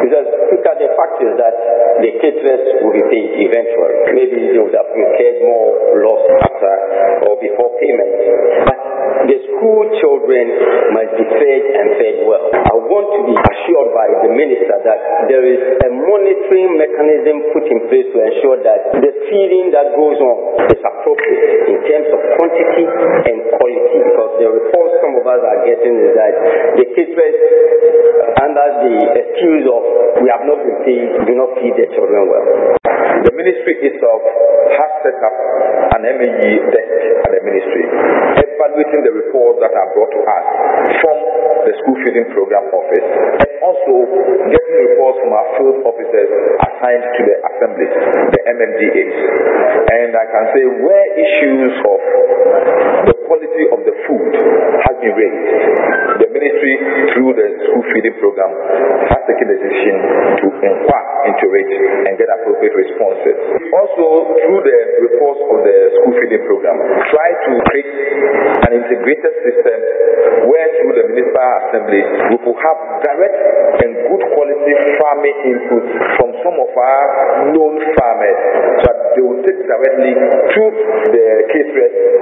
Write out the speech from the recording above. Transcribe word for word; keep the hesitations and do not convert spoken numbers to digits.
Because look at the factors that the caterers will be paid eventually. Maybe they would have incurred more loss after or before payment. But the school children must be fed and fed well. I want to be assured by the minister that there is a monitoring mechanism put in place to ensure that the feeding that goes on is appropriate in terms of quantity and quality. Because the reports some of us are getting is that the caterers, under the excuse of we have not been paid, do not feed the children well. The ministry itself has set up an M A E desk at the ministry, evaluating the reports that are brought to us from the school feeding program office, and also getting reports from our field officers assigned to the assemblies, the M M D As. And I can say where issues of the quality of the food has been raised, the ministry through the school feeding program has taken the decision to inquire into it and get appropriate responses. Also, through the reports of the school feeding program, try to create an integrated system where through the municipal assembly we will have direct and good quality farming input from some of our known farmers, so that they will take directly to the caterers